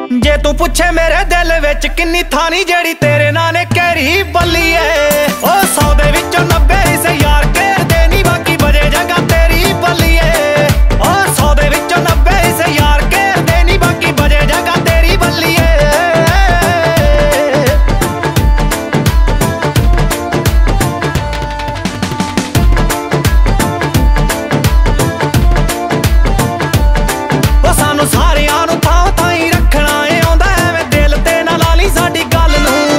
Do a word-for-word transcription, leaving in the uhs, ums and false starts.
जे तू पुछे मेरे दिल विच किन्नी थानी जेड़ी तेरे नाल ने कैरी बल्ली है ओ सौ दे विचों नब्बे इस यार के